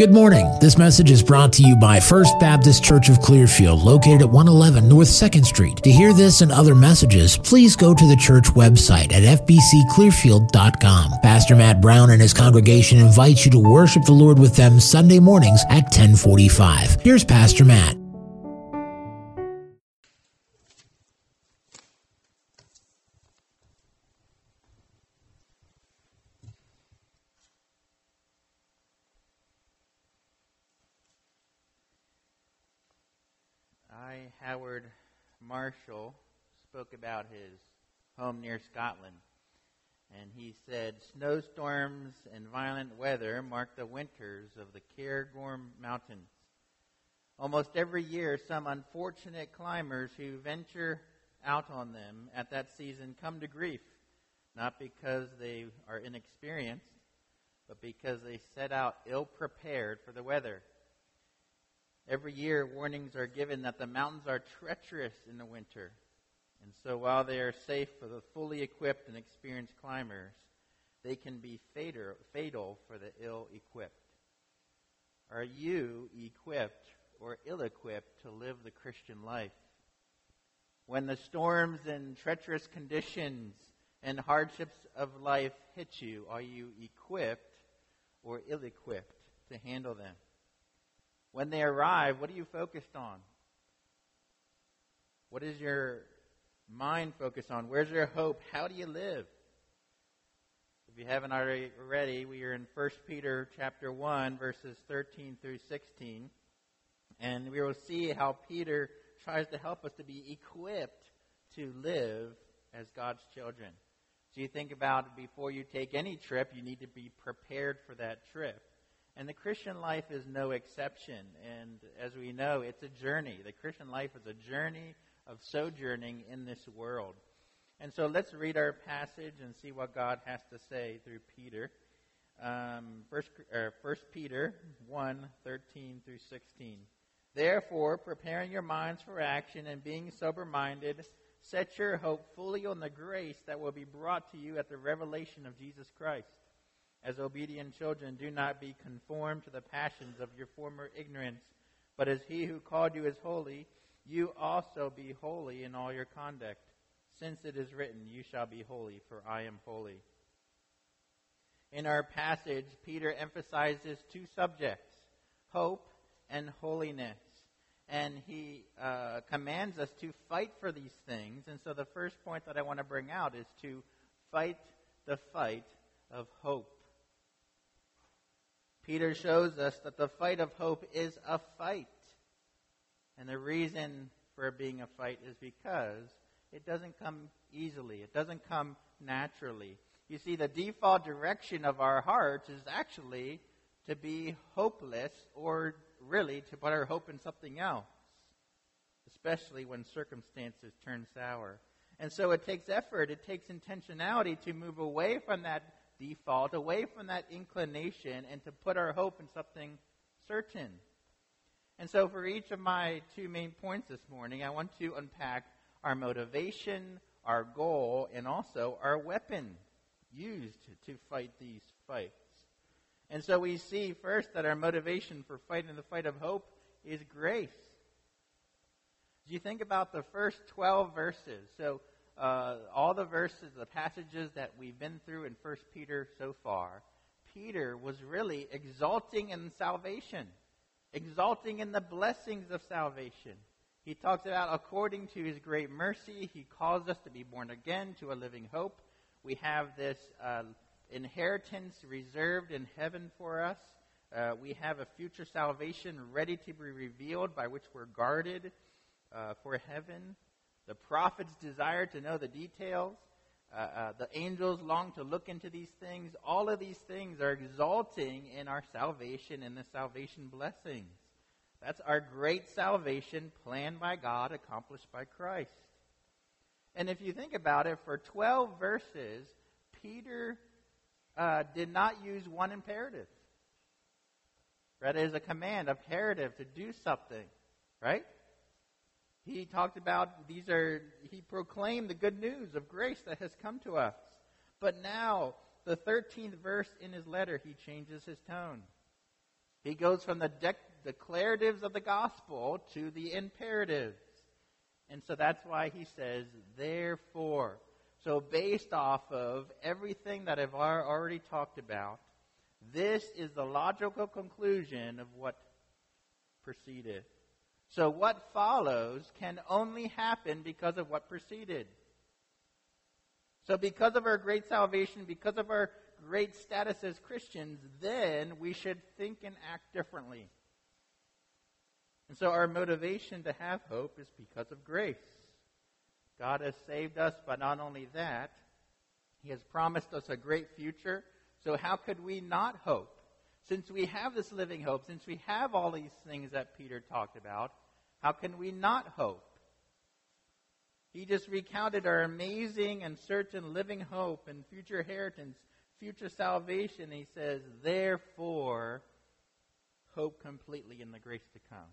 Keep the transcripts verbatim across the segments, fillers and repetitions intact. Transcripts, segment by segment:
Good morning. This message is brought to you by First Baptist Church of Clearfield, located at one eleven North second Street. To hear this and other messages, please go to the church website at f b c clearfield dot com. Pastor Matt Brown and his congregation invite you to worship the Lord with them Sunday mornings at ten forty-five. Here's Pastor Matt. Howard Marshall spoke about his home near Scotland, and he said, snowstorms and violent weather mark the winters of the Cairngorm Mountains. Almost every year, some unfortunate climbers who venture out on them at that season come to grief, not because they are inexperienced, but because they set out ill-prepared for the weather. Every year, warnings are given that the mountains are treacherous in the winter. And so while they are safe for the fully equipped and experienced climbers, they can be fatal, fatal for the ill-equipped. Are you equipped or ill-equipped to live the Christian life? When the storms and treacherous conditions and hardships of life hit you, are you equipped or ill-equipped to handle them? When they arrive, what are you focused on? What is your mind focused on? Where's your hope? How do you live? If you haven't already, already we are in First Peter chapter one, verses thirteen through sixteen. And we will see how Peter tries to help us to be equipped to live as God's children. So you think about before you take any trip, you need to be prepared for that trip. And the Christian life is no exception. And as we know, it's a journey. The Christian life is a journey of sojourning in this world. And so let's read our passage and see what God has to say through Peter. Um, First, uh, First Peter one, thirteen through sixteen. Therefore, preparing your minds for action and being sober-minded, set your hope fully on the grace that will be brought to you at the revelation of Jesus Christ. As obedient children, do not be conformed to the passions of your former ignorance, but as he who called you is holy, you also be holy in all your conduct, since it is written, you shall be holy, for I am holy. In our passage, Peter emphasizes two subjects, hope and holiness. And he uh, commands us to fight for these things. And so the first point that I want to bring out is to fight the fight of hope. Peter shows us that the fight of hope is a fight. And the reason for it being a fight is because it doesn't come easily. It doesn't come naturally. You see, the default direction of our hearts is actually to be hopeless, or really to put our hope in something else, especially when circumstances turn sour. And so it takes effort, it takes intentionality to move away from that default, away from that inclination, and to put our hope in something certain. And so for each of my two main points this morning, I want to unpack our motivation, our goal, and also our weapon used to fight these fights. And so we see first that our motivation for fighting the fight of hope is grace. As you think about the first twelve verses, so Uh, all the verses, the passages that we've been through in First Peter so far, Peter was really exalting in salvation, exalting in the blessings of salvation. He talks about according to his great mercy, he calls us to be born again to a living hope. We have this uh, inheritance reserved in heaven for us. Uh, we have a future salvation ready to be revealed by which we're guarded uh, for heaven. The prophets desire to know the details. Uh, uh, the angels long to look into these things. All of these things are exalting in our salvation and the salvation blessings. That's our great salvation planned by God, accomplished by Christ. And if you think about it, for twelve verses, Peter uh, did not use one imperative. Rather, it is a command, a imperative to do something, right? He talked about, these are, he proclaimed the good news of grace that has come to us. But now, the thirteenth verse in his letter, he changes his tone. He goes from the dec- declaratives of the gospel to the imperatives. And so that's why he says, therefore. So based off of everything that I've already talked about, this is the logical conclusion of what preceded. So what follows can only happen because of what preceded. So because of our great salvation, because of our great status as Christians, then we should think and act differently. And so our motivation to have hope is because of grace. God has saved us, but not only that, He has promised us a great future. So how could we not hope? Since we have this living hope, since we have all these things that Peter talked about, how can we not hope? He just recounted our amazing and certain living hope and future inheritance, future salvation. He says, therefore, hope completely in the grace to come.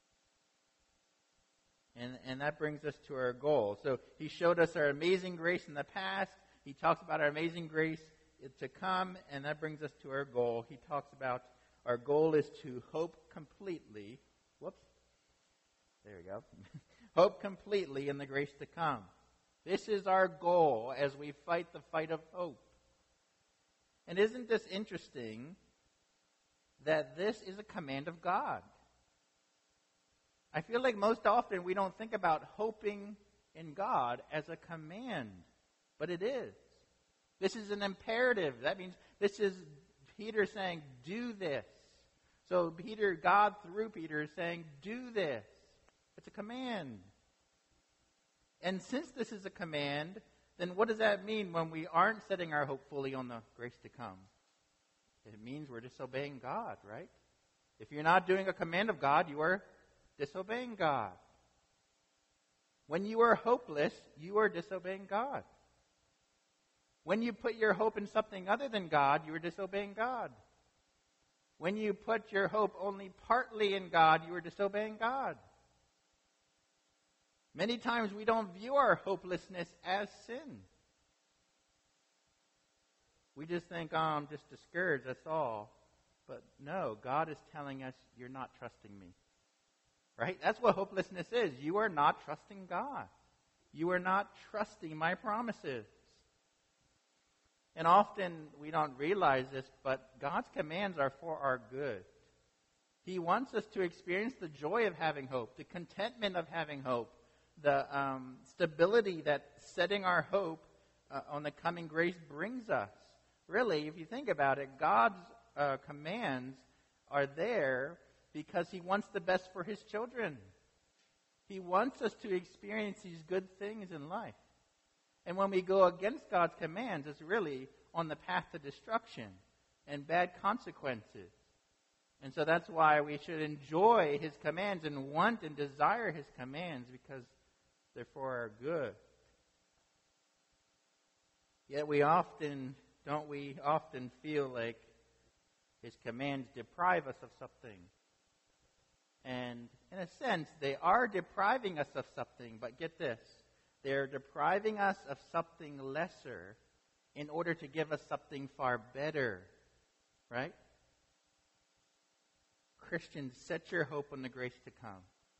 And, and that brings us to our goal. So he showed us our amazing grace in the past. He talks about our amazing grace to come, and that brings us to our goal. He talks about our goal is to hope completely. Whoops. There we go. Hope completely in the grace to come. This is our goal as we fight the fight of hope. And isn't this interesting that this is a command of God? I feel like most often we don't think about hoping in God as a command, but it is. This is an imperative. That means this is Peter saying, do this. So Peter, God through Peter is saying, do this. It's a command. And since this is a command, then what does that mean when we aren't setting our hope fully on the grace to come? It means we're disobeying God, right? If you're not doing a command of God, you are disobeying God. When you are hopeless, you are disobeying God. When you put your hope in something other than God, you are disobeying God. When you put your hope only partly in God, you are disobeying God. Many times we don't view our hopelessness as sin. We just think, oh, I'm just discouraged, that's all. But no, God is telling us, you're not trusting me. Right? That's what hopelessness is. You are not trusting God. You are not trusting my promises. And often we don't realize this, but God's commands are for our good. He wants us to experience the joy of having hope, the contentment of having hope, the um, stability that setting our hope uh, on the coming grace brings us. Really, if you think about it, God's uh, commands are there because He wants the best for His children. He wants us to experience these good things in life. And when we go against God's commands, it's really on the path to destruction and bad consequences. And so that's why we should enjoy His commands and want and desire His commands, because they're for our good. Yet we often, don't we often feel like His commands deprive us of something. And in a sense, they are depriving us of something, but get this. They're depriving us of something lesser in order to give us something far better. Right? Christians, set your hope on the grace to come.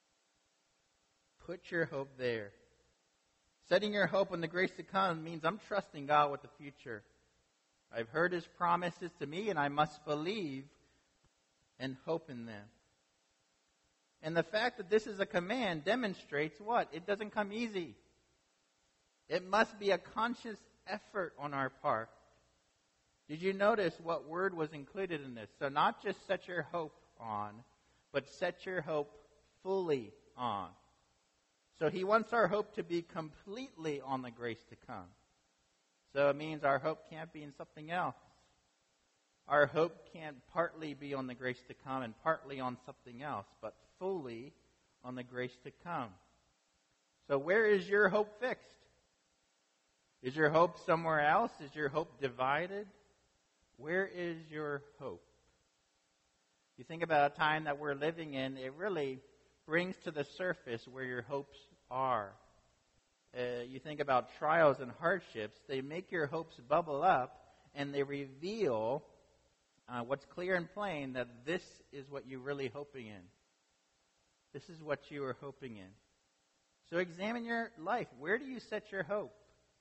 Put your hope there. Setting your hope on the grace to come means I'm trusting God with the future. I've heard His promises to me, and I must believe and hope in them. And the fact that this is a command demonstrates what? It doesn't come easy. It must be a conscious effort on our part. Did you notice what word was included in this? So not just set your hope on, but set your hope fully on. So He wants our hope to be completely on the grace to come. So it means our hope can't be in something else. Our hope can't partly be on the grace to come and partly on something else, but fully on the grace to come. So where is your hope fixed? Is your hope somewhere else? Is your hope divided? Where is your hope? You think about a time that we're living in, it really brings to the surface where your hopes are. Uh, you think about trials and hardships, they make your hopes bubble up, and they reveal uh, what's clear and plain that this is what you're really hoping in. This is what you are hoping in. So examine your life. Where do you set your hope?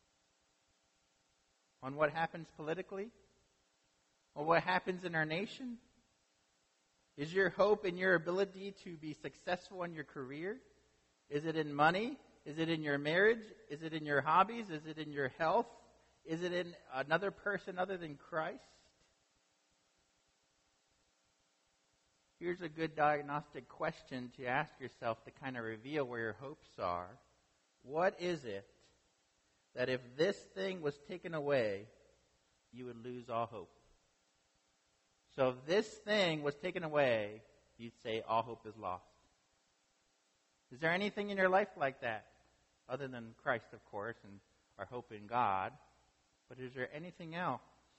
On what happens politically? On what happens in our nation? Is your hope in your ability to be successful in your career? Is it in money? Is it in your marriage? Is it in your hobbies? Is it in your health? Is it in another person other than Christ? Here's a good diagnostic question to ask yourself to kind of reveal where your hopes are. What is it that if this thing was taken away, you would lose all hope? So if this thing was taken away, you'd say all hope is lost. Is there anything in your life like that? Other than Christ, of course, and our hope in God. But is there anything else?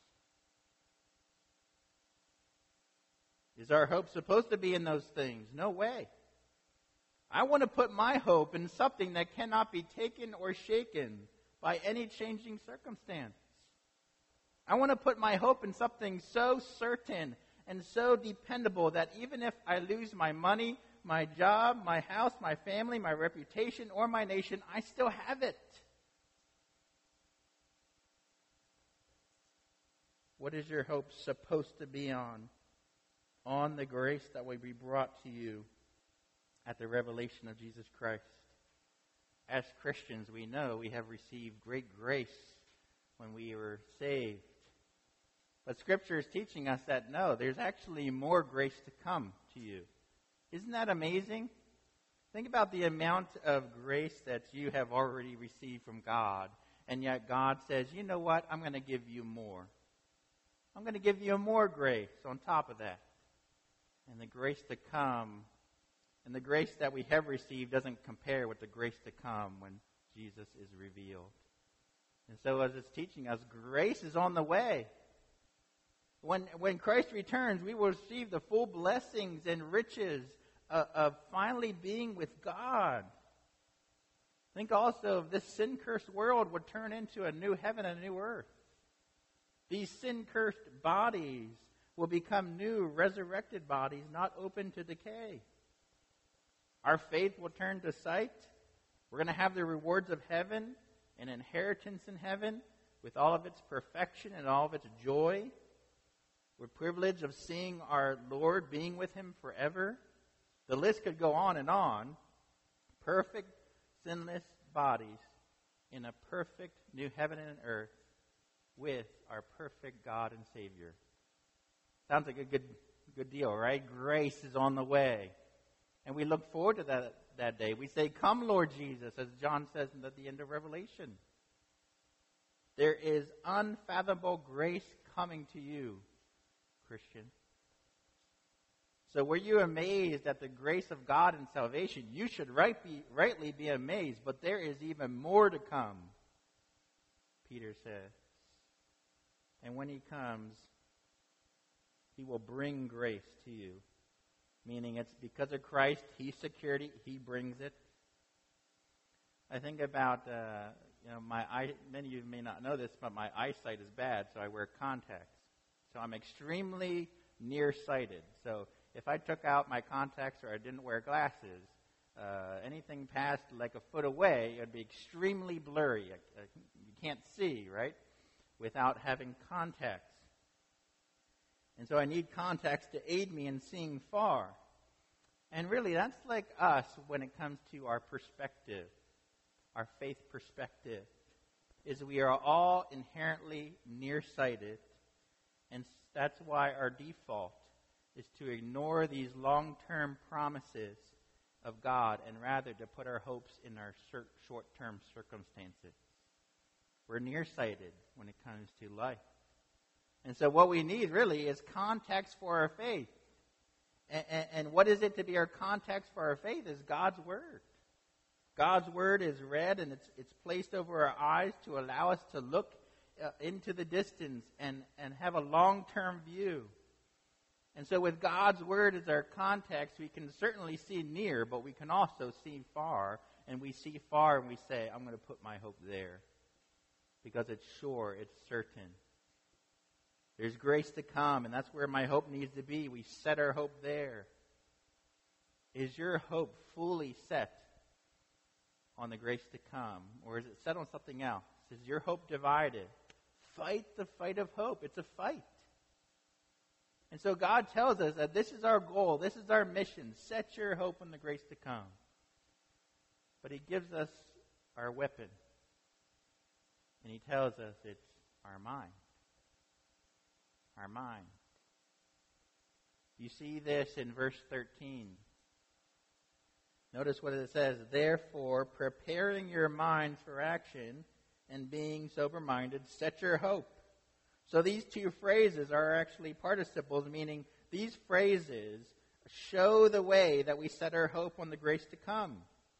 Is our hope supposed to be in those things? No way. I want to put my hope in something that cannot be taken or shaken by any changing circumstance. I want to put my hope in something so certain and so dependable that even if I lose my money, my job, my house, my family, my reputation, or my nation, I still have it. What is your hope supposed to be on? On the grace that will be brought to you at the revelation of Jesus Christ. As Christians, we know we have received great grace when we were saved. But Scripture is teaching us that no, there's actually more grace to come to you. Isn't that amazing? Think about the amount of grace that you have already received from God, and yet God says, you know what, I'm going to give you more. I'm going to give you more grace on top of that. And the grace to come, and the grace that we have received doesn't compare with the grace to come when Jesus is revealed. And so as it's teaching us, grace is on the way. When, when Christ returns, we will receive the full blessings and riches of, of finally being with God. Think also of this sin-cursed world would turn into a new heaven and a new earth. These sin-cursed bodies will become new, resurrected bodies, not open to decay. Our faith will turn to sight. We're going to have the rewards of heaven, an inheritance in heaven, with all of its perfection and all of its joy. We're privileged of seeing our Lord, being with Him forever. The list could go on and on. Perfect, sinless bodies in a perfect new heaven and earth with our perfect God and Savior. Sounds like a good good deal, right? Grace is on the way. And we look forward to that, that day. We say, come, Lord Jesus, as John says at the end of Revelation. There is unfathomable grace coming to you, Christian. So were you amazed at the grace of God in salvation? You should right be, rightly be amazed, but there is even more to come, Peter says. And when He comes, He will bring grace to you. Meaning it's because of Christ, He secured it, He brings it. I think about, uh, you know, my eye, many of you may not know this, but my eyesight is bad, so I wear contacts. So I'm extremely nearsighted. So if I took out my contacts or I didn't wear glasses, uh, anything past like a foot away, it would be extremely blurry. I, I, you can't see, right, without having contacts. And so I need contacts to aid me in seeing far. And really, that's like us when it comes to our perspective, our faith perspective, is we are all inherently nearsighted, and that's why our default is to ignore these long-term promises of God and rather to put our hopes in our short-term circumstances. We're nearsighted when it comes to life. And so what we need really is context for our faith. And, and, and what is it to be our context for our faith is God's Word. God's Word is read and it's it's placed over our eyes to allow us to look uh, into the distance and, and have a long-term view. And so with God's Word as our context, we can certainly see near, but we can also see far. And we see far and we say, I'm going to put my hope there. Because it's sure, it's certain. There's grace to come, and that's where my hope needs to be. We set our hope there. Is your hope fully set on the grace to come, or is it set on something else? Is your hope divided? Fight the fight of hope. It's a fight. And so God tells us that this is our goal. This is our mission. Set your hope on the grace to come. But he gives us our weapon. And he tells us it's our mind. Our mind. You see this in verse thirteen. Notice what it says. Therefore, preparing your minds for action and being sober-minded, set your hope. So these two phrases are actually participles, meaning these phrases show the way that we set our hope on the grace to come.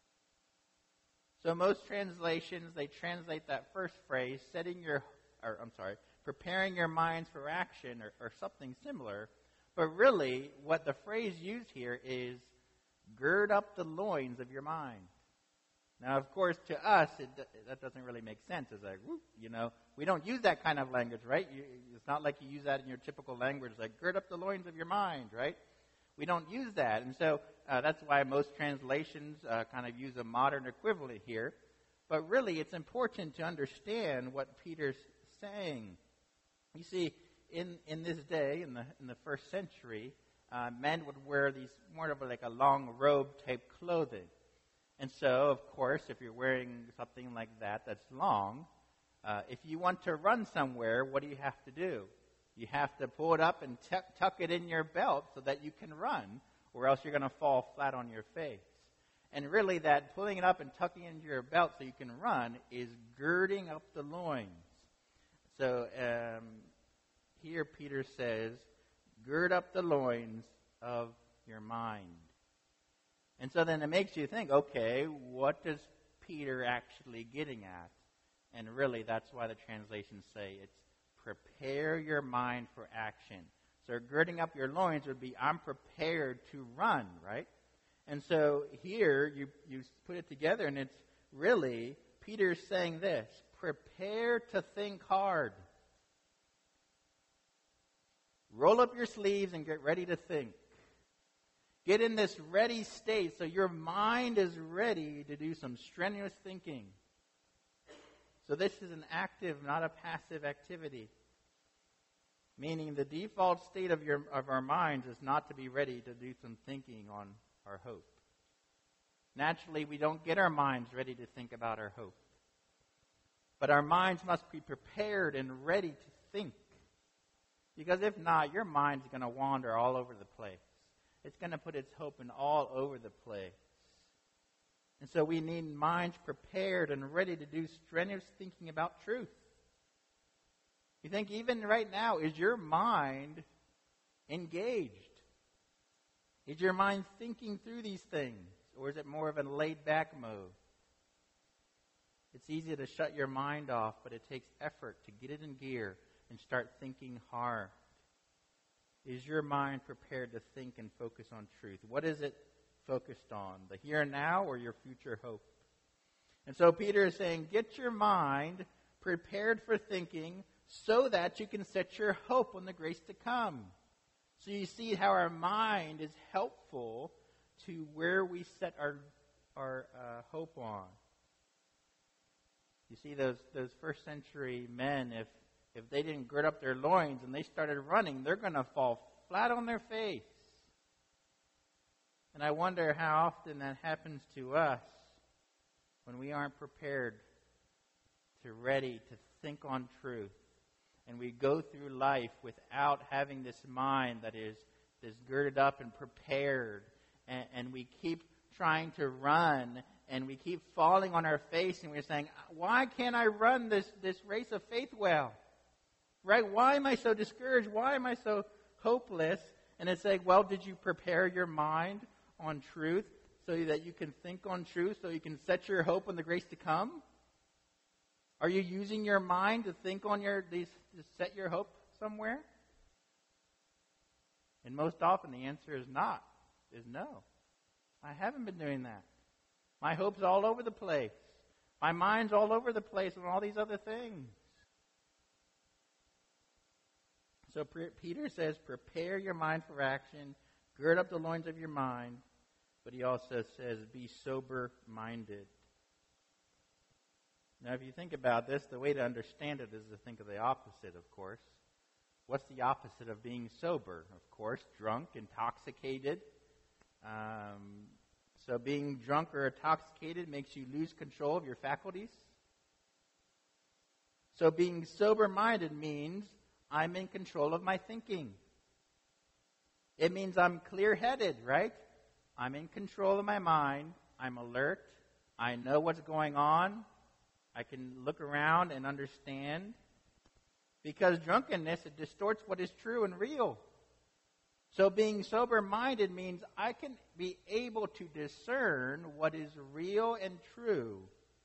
So most translations, they translate that first phrase, setting your, or I'm sorry, preparing your minds for action, or, or something similar. But really, what the phrase used here is, gird up the loins of your mind. Now, of course, to us, it, that doesn't really make sense. It's like, whoop, you know, we don't use that kind of language, right? You, it's not like you use that in your typical language, like, gird up the loins of your mind, right? We don't use that. And so uh, that's why most translations uh, kind of use a modern equivalent here. But really, it's important to understand what Peter's saying. You see, in, in this day, in the in the first century, uh, men would wear these more of a, like a long robe type clothing. And so, of course, if you're wearing something like that that's long, uh, if you want to run somewhere, what do you have to do? You have to pull it up and tuck, tuck it in your belt so that you can run, or else you're going to fall flat on your face. And really, that pulling it up and tucking it into your belt so you can run is girding up the loins. So um, here Peter says, gird up the loins of your mind. And so then it makes you think, okay, what does Peter actually getting at? And really, that's why the translations say it's prepare your mind for action. So girding up your loins would be, I'm prepared to run, right? And so here you, you put it together, and it's really, Peter's saying this, prepare to think hard. Roll up your sleeves and get ready to think. Get in this ready state so your mind is ready to do some strenuous thinking. So this is an active, not a passive activity. Meaning the default state of your of our minds is not to be ready to do some thinking on our hope. Naturally, we don't get our minds ready to think about our hope. But our minds must be prepared and ready to think. Because if not, your mind's going to wander all over the place. It's going to put its hope in all over the place. And so we need minds prepared and ready to do strenuous thinking about truth. You think even right now, is your mind engaged? Is your mind thinking through these things? Or is it more of a laid-back mode? It's easy to shut your mind off, but it takes effort to get it in gear and start thinking hard. Is your mind prepared to think and focus on truth? What is it focused on? The here and now or your future hope? And so Peter is saying, get your mind prepared for thinking so that you can set your hope on the grace to come. So you see how our mind is helpful to where we set our our uh, hope on. You see, those those first century men, if If they didn't gird up their loins and they started running, they're going to fall flat on their face. And I wonder how often that happens to us when we aren't prepared to ready to think on truth. And we go through life without having this mind that is, is girded up and prepared. And, and we keep trying to run, and we keep falling on our face, and we're saying, why can't I run this, this race of faith well? Right? Why am I so discouraged? Why am I so hopeless? And it's like, well, did you prepare your mind on truth so that you can think on truth, so you can set your hope on the grace to come? Are you using your mind to think on your, these, to set your hope somewhere? And most often the answer is not, is no. I haven't been doing that. My hope's all over the place. My mind's all over the place on all these other things. So Peter says, prepare your mind for action, gird up the loins of your mind, but he also says, be sober-minded. Now, if you think about this, the way to understand it is to think of the opposite, of course. What's the opposite of being sober? Of course, drunk, intoxicated. Um, so being drunk or intoxicated makes you lose control of your faculties. So being sober-minded means I'm in control of my thinking. It means I'm clear-headed, right? I'm in control of my mind. I'm alert. I know what's going on. I can look around and understand. Because drunkenness, it distorts what is true and real. So being sober-minded means I can be able to discern what is real and true.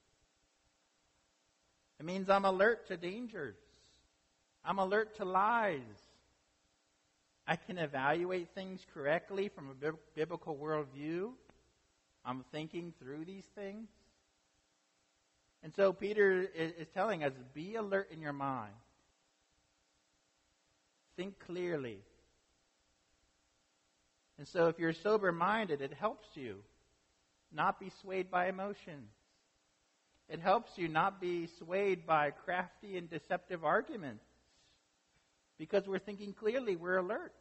It means I'm alert to dangers. I'm alert to lies. I can evaluate things correctly from a biblical worldview. I'm thinking through these things. And so Peter is telling us, be alert in your mind. Think clearly. And so if you're sober-minded, it helps you not be swayed by emotions. It helps you not be swayed by crafty and deceptive arguments. Because we're thinking clearly, we're alert.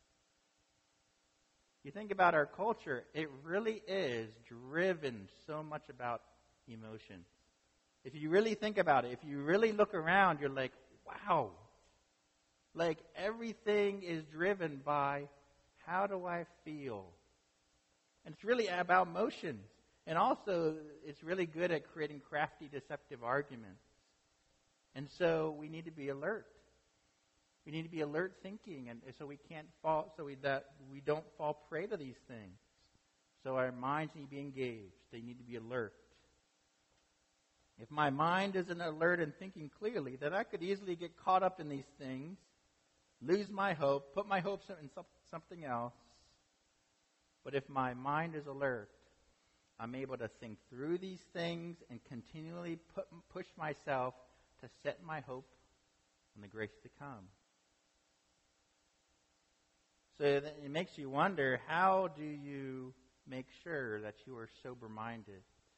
You think about our culture, it really is driven so much about emotions. If you really think about it, if you really look around, you're like, wow. Like everything is driven by how do I feel? And it's really about emotions. And also, it's really good at creating crafty, deceptive arguments. And so we need to be alert. We need to be alert thinking, and so we can't fall, so we, that we don't fall prey to these things. So our minds need to be engaged. They need to be alert. If my mind isn't alert and thinking clearly, then I could easily get caught up in these things, lose my hope, put my hopes in something else. But if my mind is alert, I'm able to think through these things and continually put, push myself to set my hope on the grace to come. So it makes you wonder, how do you make sure that you are sober-minded?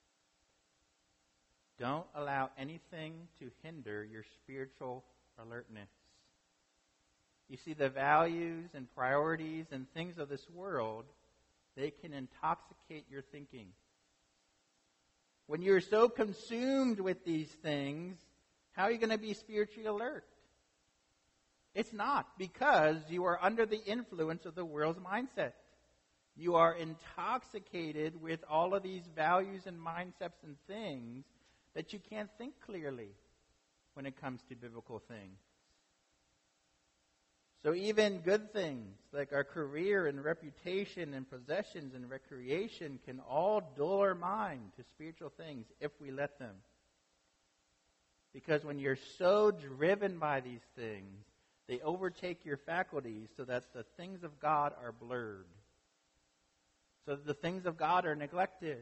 Don't allow anything to hinder your spiritual alertness. You see, the values and priorities and things of this world, they can intoxicate your thinking. When you're so consumed with these things, how are you going to be spiritually alert? It's not, because you are under the influence of the world's mindset. You are intoxicated with all of these values and mindsets and things that you can't think clearly when it comes to biblical things. So even good things like our career and reputation and possessions and recreation can all dull our mind to spiritual things if we let them. Because when you're so driven by these things, they overtake your faculties so that the things of God are blurred. So that the things of God are neglected.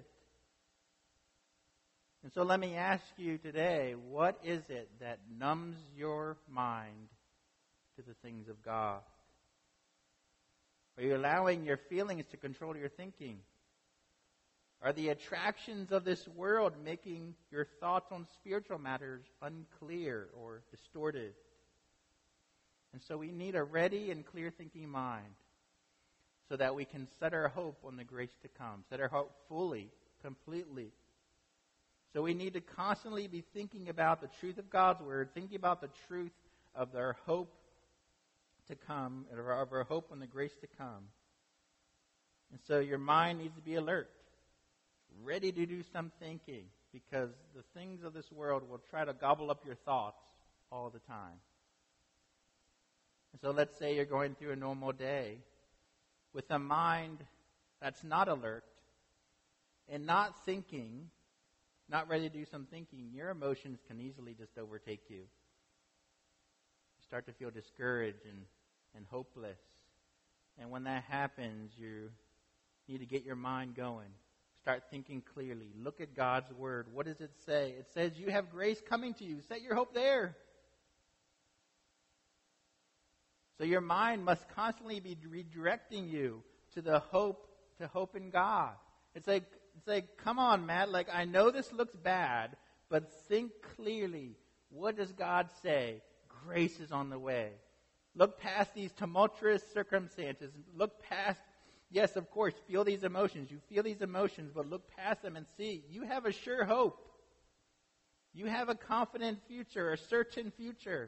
And so let me ask you today, what is it that numbs your mind to the things of God? Are you allowing your feelings to control your thinking? Are the attractions of this world making your thoughts on spiritual matters unclear or distorted? And so we need a ready and clear thinking mind so that we can set our hope on the grace to come, set our hope fully, completely. So we need to constantly be thinking about the truth of God's word, thinking about the truth of our hope to come, of our hope on the grace to come. And so your mind needs to be alert, ready to do some thinking, because the things of this world will try to gobble up your thoughts all the time. And so let's say you're going through a normal day with a mind that's not alert and not thinking, not ready to do some thinking. Your emotions can easily just overtake you. You start to feel discouraged and, and hopeless. And when that happens, you need to get your mind going. Start thinking clearly. Look at God's word. What does it say? It says you have grace coming to you. Set your hope there. So your mind must constantly be redirecting you to the hope, to hope in God. It's like, it's like, come on, Matt, like I know this looks bad, but think clearly. What does God say? Grace is on the way. Look past these tumultuous circumstances. Look past, yes, of course, feel these emotions. You feel these emotions, but look past them and see. You have a sure hope. You have a confident future, a certain future.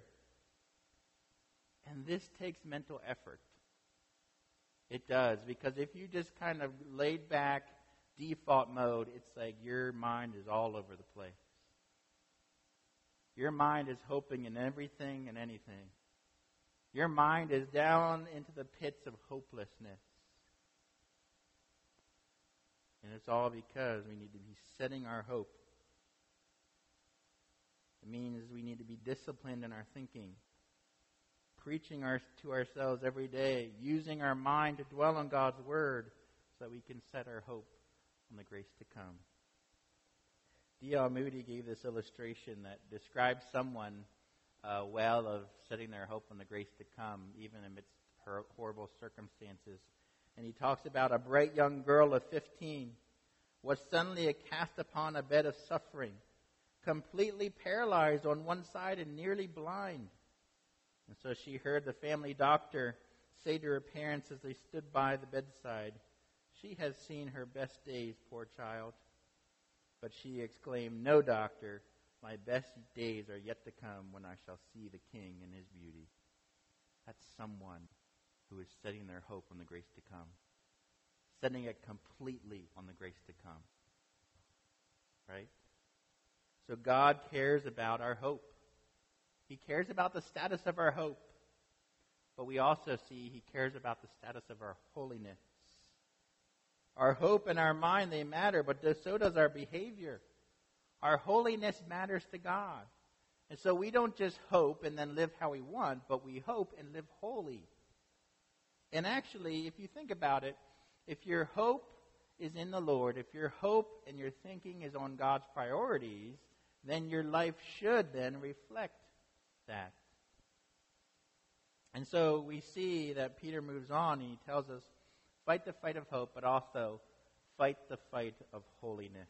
And this takes mental effort. It does, because if you just kind of laid back, default mode, it's like your mind is all over the place. Your mind is hoping in everything and anything. Your mind is down into the pits of hopelessness. And it's all because we need to be setting our hope. It means we need to be disciplined in our thinking, preaching our, to ourselves every day, using our mind to dwell on God's Word so that we can set our hope on the grace to come. D L Moody gave this illustration that describes someone uh, well of setting their hope on the grace to come, even amidst her horrible circumstances. And he talks about a bright young girl of fifteen was suddenly cast upon a bed of suffering, completely paralyzed on one side and nearly blind. And so she heard the family doctor say to her parents as they stood by the bedside, "She has seen her best days, poor child." But she exclaimed, "No, doctor, my best days are yet to come when I shall see the King in his beauty." That's someone who is setting their hope on the grace to come. Setting it completely on the grace to come. Right? So God cares about our hope. He cares about the status of our hope. But we also see He cares about the status of our holiness. Our hope and our mind, they matter, but so does our behavior. Our holiness matters to God. And so we don't just hope and then live how we want, but we hope and live holy. And actually, if you think about it, if your hope is in the Lord, if your hope and your thinking is on God's priorities, then your life should then reflect that. And so we see that Peter moves on and he tells us, fight the fight of hope, but also fight the fight of holiness.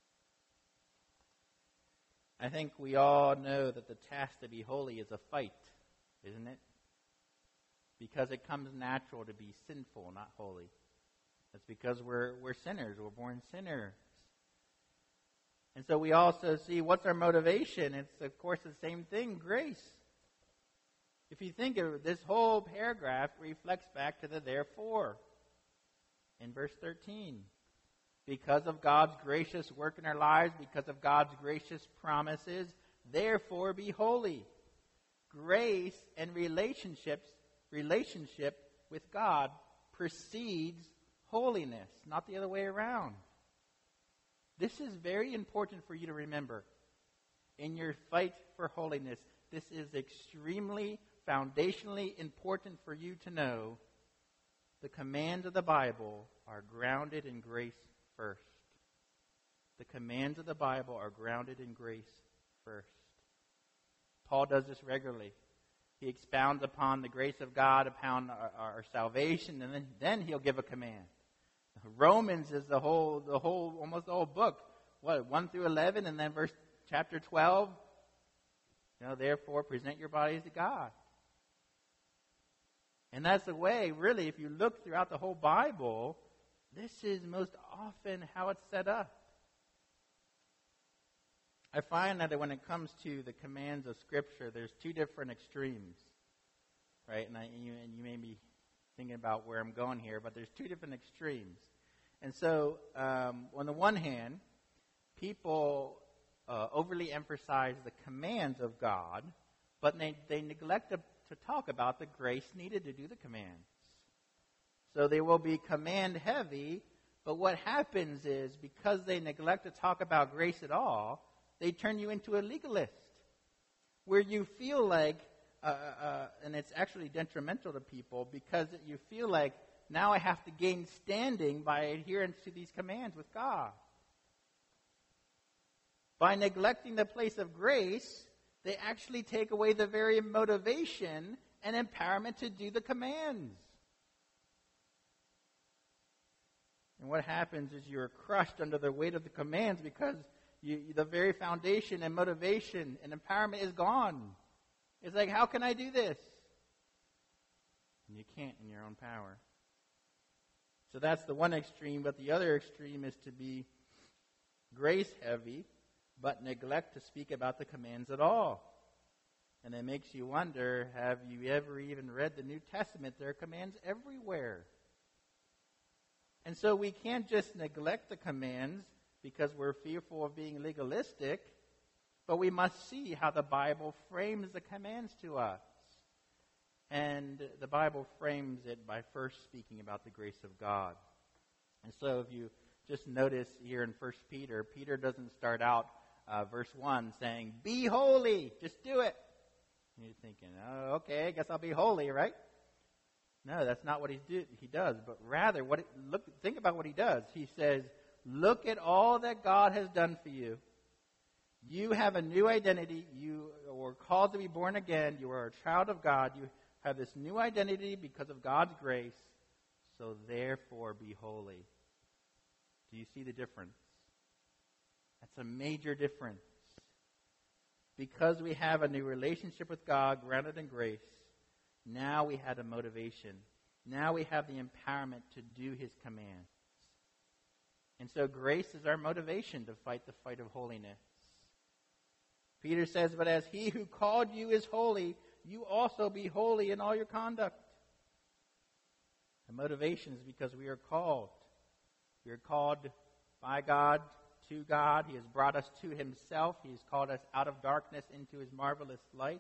I think we all know that the task to be holy is a fight, isn't it? Because it comes natural to be sinful, not holy. That's because we're we're sinners. We're born sinners. And so we also see what's our motivation. It's, of course, the same thing, grace. If you think of it, this whole paragraph reflects back to the therefore. In verse thirteen, because of God's gracious work in our lives, because of God's gracious promises, therefore be holy. Grace and relationships, relationship with God precedes holiness, not the other way around. This is very important for you to remember. In your fight for holiness, this is extremely, foundationally important for you to know. The commands of the Bible are grounded in grace first. The commands of the Bible are grounded in grace first. Paul does this regularly. He expounds upon the grace of God, upon our, our salvation, and then, then he'll give a command. Romans is the whole, the whole, almost the whole book. What, one through eleven, and then verse chapter twelve. You know, therefore present your bodies to God. And that's the way, really, if you look throughout the whole Bible, this is most often how it's set up. I find that when it comes to the commands of Scripture, there's two different extremes, right? And, I, and, you, and you may be thinking about where I'm going here, but there's two different extremes. And so, um, on the one hand, people uh, overly emphasize the commands of God, but they, they neglect to, to talk about the grace needed to do the commands. So they will be command heavy, but what happens is, because they neglect to talk about grace at all, they turn you into a legalist, where you feel like, uh, uh, and it's actually detrimental to people, because you feel like, now I have to gain standing by adherence to these commands with God. By neglecting the place of grace, they actually take away the very motivation and empowerment to do the commands. And what happens is you're crushed under the weight of the commands because you, the very foundation and motivation and empowerment is gone. It's like, how can I do this? And you can't in your own power. So that's the one extreme, but the other extreme is to be grace heavy, but neglect to speak about the commands at all. And it makes you wonder, have you ever even read the New Testament? There are commands everywhere. And so we can't just neglect the commands because we're fearful of being legalistic, but we must see how the Bible frames the commands to us. And the Bible frames it by first speaking about the grace of God. And so if you just notice here in First Peter, Peter doesn't start out uh, verse one saying, be holy, just do it. And you're thinking, oh, okay, I guess I'll be holy, right? No, that's not what he, do, he does. But rather, what it, look, think about what he does. He says, look at all that God has done for you. You have a new identity. You were called to be born again. You are a child of God. You have this new identity because of God's grace. So therefore, be holy. Do you see the difference? That's a major difference. Because we have a new relationship with God grounded in grace, now we have a motivation. Now we have the empowerment to do his commands. And so grace is our motivation to fight the fight of holiness. Peter says, but as he who called you is holy, you also be holy in all your conduct. The motivation is because we are called. We are called by God to God. He has brought us to himself. He has called us out of darkness into his marvelous light.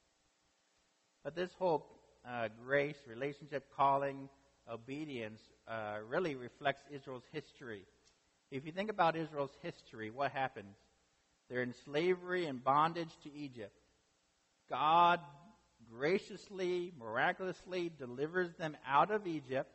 But this whole uh, grace, relationship, calling, obedience uh, really reflects Israel's history. If you think about Israel's history, what happens? They're in slavery and bondage to Egypt. God graciously, miraculously delivers them out of Egypt,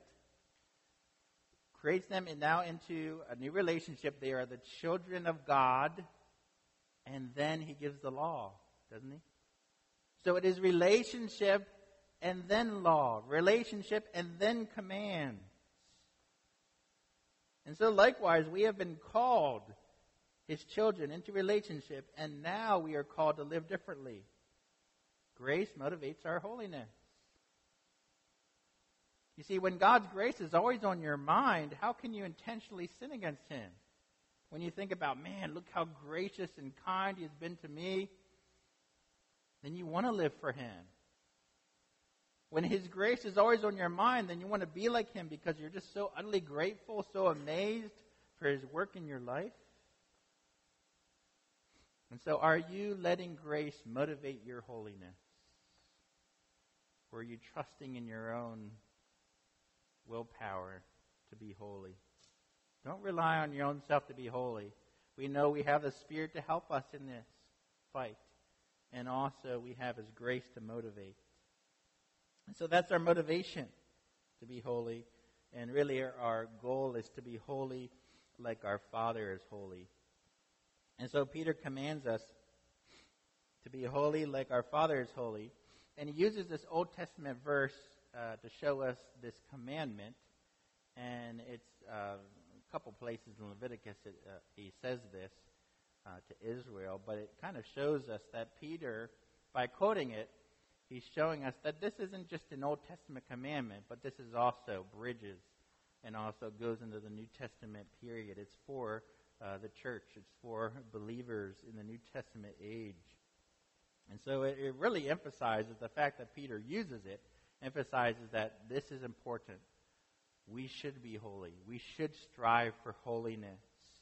creates them now into a new relationship. They are the children of God, and then he gives the law, doesn't he? So it is relationship and then law, relationship and then commands. And so likewise, we have been called, his children, into relationship, and now we are called to live differently. Grace motivates our holiness. You see, when God's grace is always on your mind, how can you intentionally sin against him? When you think about, man, look how gracious and kind he has been to me, then you want to live for him. When his grace is always on your mind, then you want to be like him because you're just so utterly grateful, so amazed for his work in your life. And so are you letting grace motivate your holiness? Or are you trusting in your own willpower to be holy? Don't rely on your own self to be holy. We know we have the Spirit to help us in this fight. And also we have his grace to motivate. And so that's our motivation, to be holy. And really our, our goal is to be holy like our Father is holy. And so Peter commands us to be holy like our Father is holy. And he uses this Old Testament verse uh, to show us this commandment. And it's uh, a couple places in Leviticus it, uh, he says this uh, to Israel. But it kind of shows us that Peter, by quoting it, he's showing us that this isn't just an Old Testament commandment, but this is also bridges and also goes into the New Testament period. It's for uh, the church. It's for believers in the New Testament age. And so it, it really emphasizes the fact that Peter uses it, emphasizes that this is important. We should be holy. We should strive for holiness.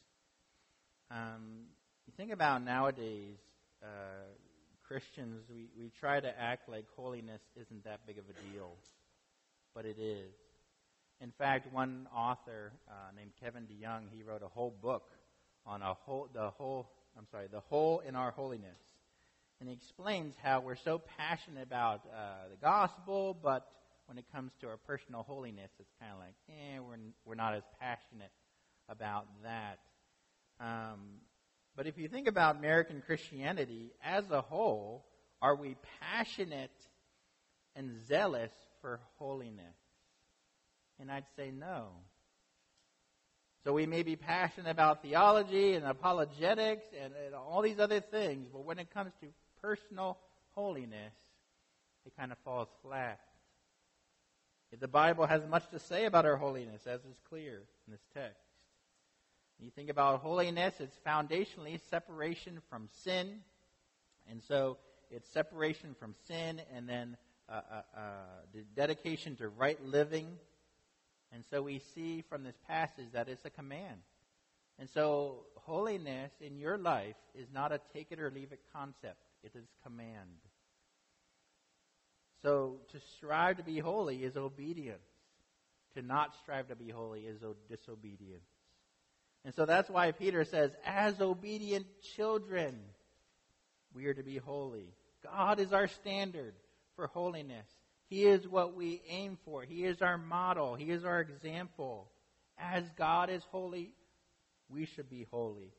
Um, you think about nowadays, uh, Christians, we, we try to act like holiness isn't that big of a deal, but it is. In fact, one author uh, named Kevin DeYoung, he wrote a whole book on a whole, the whole, I'm sorry, the whole in our holiness. And he explains how we're so passionate about uh, the gospel, but when it comes to our personal holiness, it's kind of like, eh, we're, we're not as passionate about that. Um, but if you think about American Christianity as a whole, are we passionate and zealous for holiness? And I'd say no. So we may be passionate about theology and apologetics and, and all these other things, but when it comes to personal holiness, it kind of falls flat. The Bible has much to say about our holiness, as is clear in this text. When you think about holiness, it's foundationally separation from sin. And so it's separation from sin and then uh, uh, uh, the dedication to right living. And so we see from this passage that it's a command. And so holiness in your life is not a take it or leave it concept. It is command. So to strive to be holy is obedience. To not strive to be holy is disobedience. And so that's why Peter says, as obedient children, we are to be holy. God is our standard for holiness. He is what we aim for. He is our model. He is our example. As God is holy, we should be holy.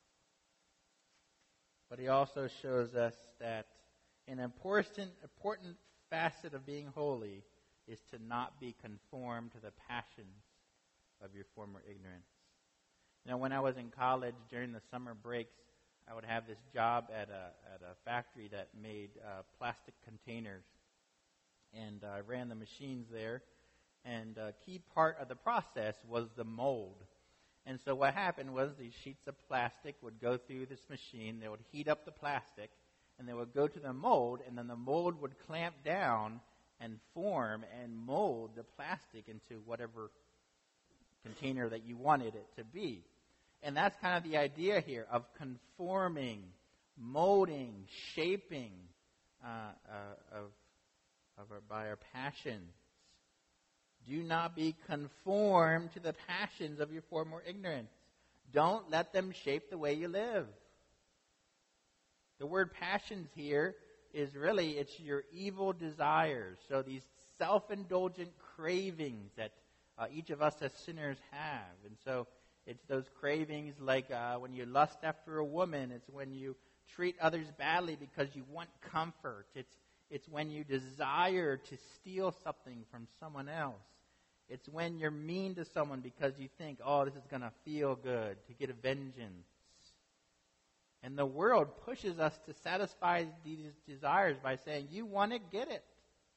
But he also shows us that an important, important facet of being holy is to not be conformed to the passions of your former ignorance. You know, when I was in college during the summer breaks, I would have this job at a at a factory that made uh, plastic containers, and I uh, ran the machines there. And a key part of the process was the mold. And so what happened was these sheets of plastic would go through this machine. They would heat up the plastic, and they would go to the mold, and then the mold would clamp down and form and mold the plastic into whatever container that you wanted it to be. And that's kind of the idea here of conforming, molding, shaping uh, uh, of, of our, by our passions. Do not be conformed to the passions of your former ignorance. Don't let them shape the way you live. The word passions here is really, it's your evil desires. So these self-indulgent cravings that uh, each of us as sinners have. And so it's those cravings like uh, when you lust after a woman. It's when you treat others badly because you want comfort. It's, it's when you desire to steal something from someone else. It's when you're mean to someone because you think, oh, this is going to feel good, to get a vengeance. And the world pushes us to satisfy these desires by saying, you want it, get it.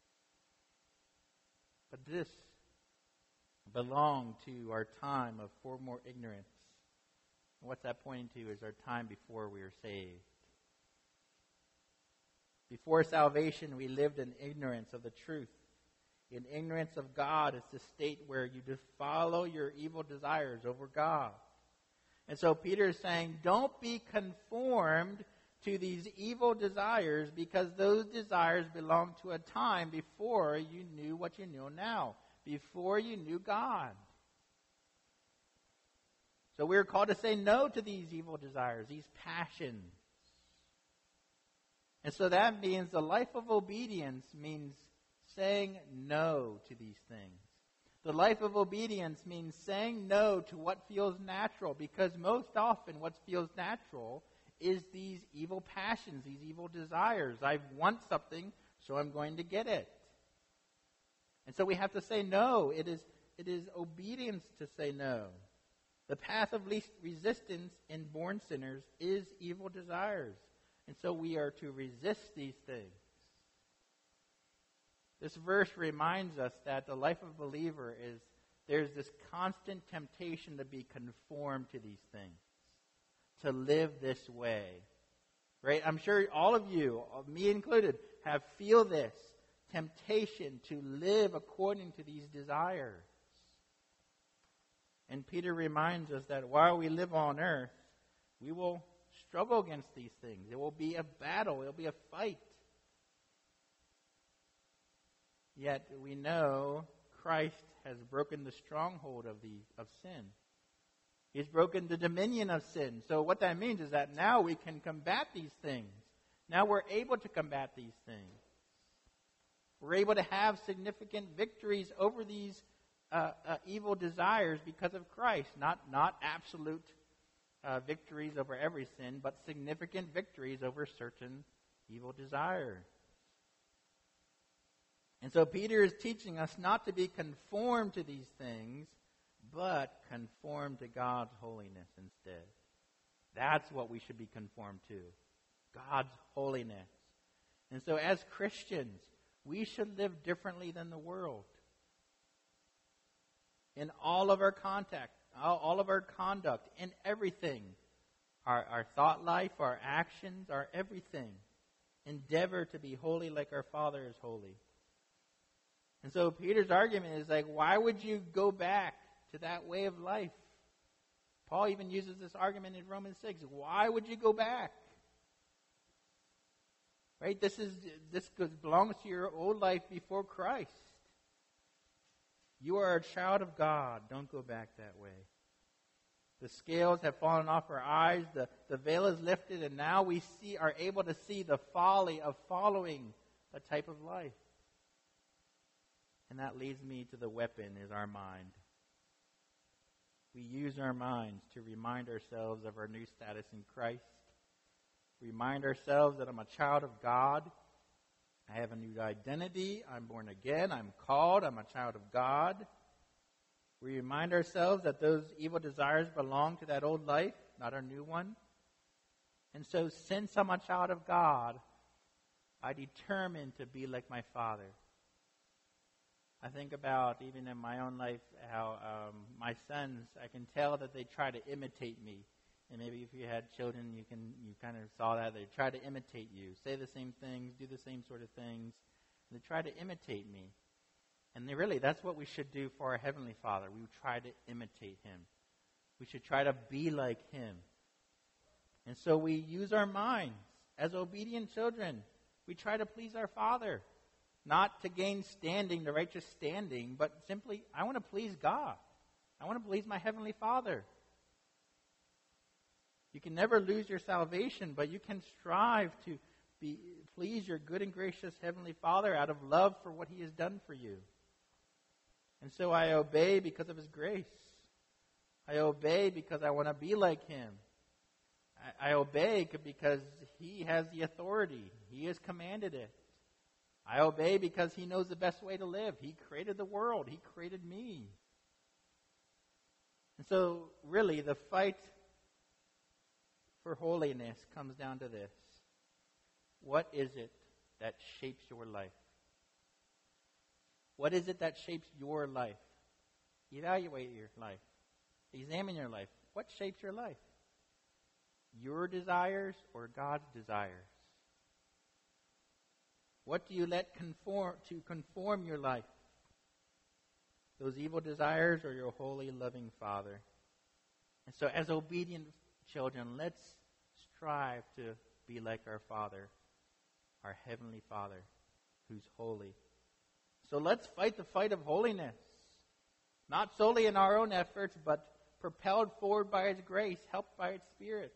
But this belonged to our time of former ignorance. And what's that pointing to is our time before we were saved. Before salvation, we lived in ignorance of the truth. In ignorance of God is the state where you just follow your evil desires over God. And so Peter is saying, don't be conformed to these evil desires because those desires belong to a time before you knew what you know now, before you knew God. So we're called to say no to these evil desires, these passions. And so that means the life of obedience means saying no to these things. The life of obedience means saying no to what feels natural, because most often what feels natural is these evil passions, these evil desires. I want something, so I'm going to get it. And so we have to say no. It is, it is obedience to say no. The path of least resistance in born sinners is evil desires. And so we are to resist these things. This verse reminds us that the life of a believer is, there's this constant temptation to be conformed to these things, to live this way. Right? I'm sure all of you, me included, have feel this temptation to live according to these desires. And Peter reminds us that while we live on earth, we will struggle against these things. It will be a battle. It will be a fight. Yet we know Christ has broken the stronghold of the of sin. He's broken the dominion of sin. So what that means is that now we can combat these things. Now we're able to combat these things. We're able to have significant victories over these uh, uh, evil desires because of Christ. Not, not absolute uh, victories over every sin, but significant victories over certain evil desires. And so Peter is teaching us not to be conformed to these things, but conformed to God's holiness instead. That's what we should be conformed to, God's holiness. And so as Christians, we should live differently than the world. In all of our contact, all of our conduct, in everything, our, our thought life, our actions, our everything, endeavor to be holy like our Father is holy. And so Peter's argument is like, why would you go back to that way of life? Paul even uses this argument in Romans six. Why would you go back? Right? This is this belongs to your old life before Christ. You are a child of God. Don't go back that way. The scales have fallen off our eyes. The, the veil is lifted, and now we see are able to see the folly of following a type of life. And that leads me to the weapon, is our mind. We use our minds to remind ourselves of our new status in Christ. Remind ourselves that I'm a child of God. I have a new identity. I'm born again. I'm called. I'm a child of God. We remind ourselves that those evil desires belong to that old life, not our new one. And so since I'm a child of God, I determine to be like my Father. I think about, even in my own life, how um, my sons, I can tell that they try to imitate me. And maybe if you had children, you can you kind of saw that. They try to imitate you, say the same things, do the same sort of things. They try to imitate me. And they really, that's what we should do for our Heavenly Father. We would try to imitate Him. We should try to be like Him. And so we use our minds as obedient children. We try to please our Father. Not to gain standing, the righteous standing, but simply, I want to please God. I want to please my Heavenly Father. You can never lose your salvation, but you can strive to be, please your good and gracious Heavenly Father out of love for what He has done for you. And so I obey because of His grace. I obey because I want to be like Him. I, I obey because He has the authority. He has commanded it. I obey because He knows the best way to live. He created the world. He created me. And so, really, the fight for holiness comes down to this. What is it that shapes your life? What is it that shapes your life? Evaluate your life. Examine your life. What shapes your life? Your desires or God's desires? What do you let conform to conform your life? Those evil desires or your holy, loving Father? And so as obedient children, let's strive to be like our Father, our Heavenly Father, who's holy. So let's fight the fight of holiness, not solely in our own efforts, but propelled forward by His grace, helped by His Spirit.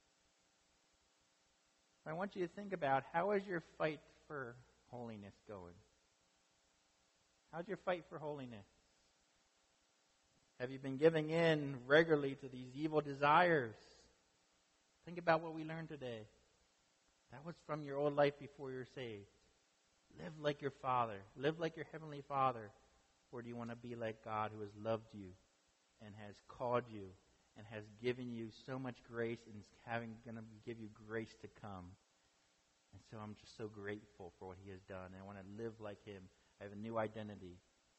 I want you to think about, how is your fight for holiness going? How's your fight for holiness? Have you been giving in regularly to these evil desires? Think about what we learned today. That was from your old life before you're saved. Live like your Father. Live like your Heavenly Father. Or do you want to be like God, who has loved you and has called you and has given you so much grace and is having going to give you grace to come? And so I'm just so grateful for what He has done. I want to live like Him. I have a new identity.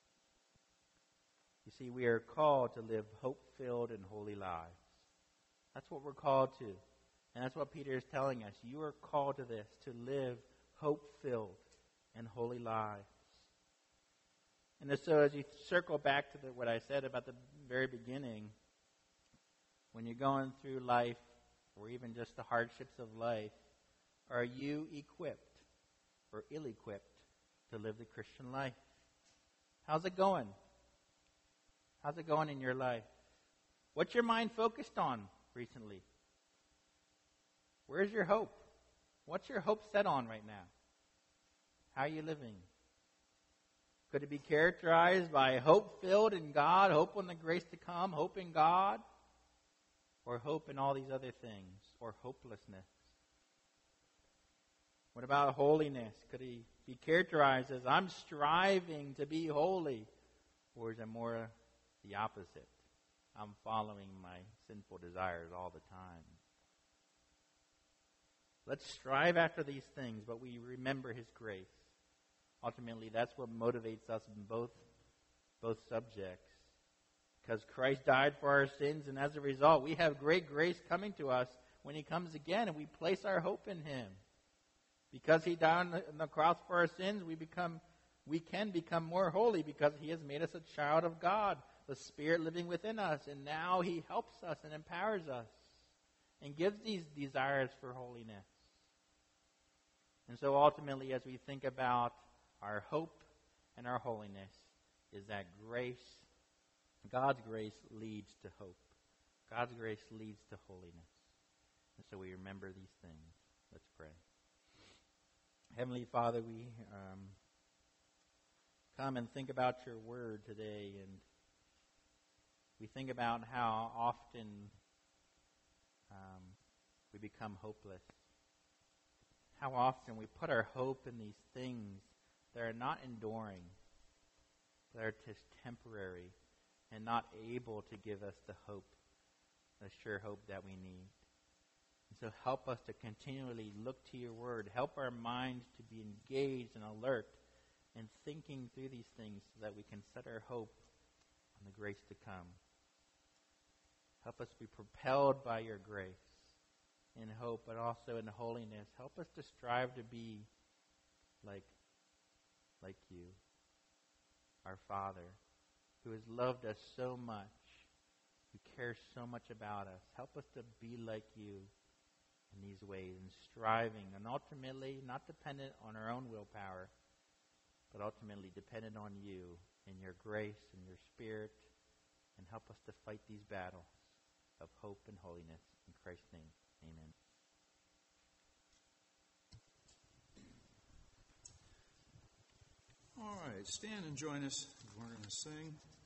You see, we are called to live hope-filled and holy lives. That's what we're called to. And that's what Peter is telling us. You are called to this, to live hope-filled and holy lives. And so as you circle back to the, what I said about the very beginning, when you're going through life, or even just the hardships of life, are you equipped or ill-equipped to live the Christian life? How's it going? How's it going in your life? What's your mind focused on recently? Where's your hope? What's your hope set on right now? How are you living? Could it be characterized by hope-filled in God, hope on the grace to come, hope in God, or hope in all these other things, or hopelessness? What about holiness? Could he be characterized as, I'm striving to be holy? Or is it more the opposite? I'm following my sinful desires all the time. Let's strive after these things, but we remember his grace. Ultimately, that's what motivates us in both, both subjects. Because Christ died for our sins, and as a result, we have great grace coming to us when he comes again, and we place our hope in him. Because he died on the, on the cross for our sins, we become, we can become more holy because he has made us a child of God, the Spirit living within us, and now he helps us and empowers us and gives these desires for holiness. And so ultimately, as we think about our hope and our holiness, is that grace, God's grace leads to hope. God's grace leads to holiness. And so we remember these things. Let's pray. Heavenly Father, we um, come and think about your word today, and we think about how often um, we become hopeless. How often we put our hope in these things that are not enduring, that are just temporary, and not able to give us the hope, the sure hope that we need. And so help us to continually look to your word. Help our minds to be engaged and alert and thinking through these things so that we can set our hope on the grace to come. Help us be propelled by your grace in hope, but also in holiness. Help us to strive to be like, like you, our Father, who has loved us so much, who cares so much about us. Help us to be like you in these ways, and striving, and ultimately not dependent on our own willpower, but ultimately dependent on you and your grace and your Spirit, and help us to fight these battles of hope and holiness. In Christ's name, amen. All right, stand and join us. We're going to sing.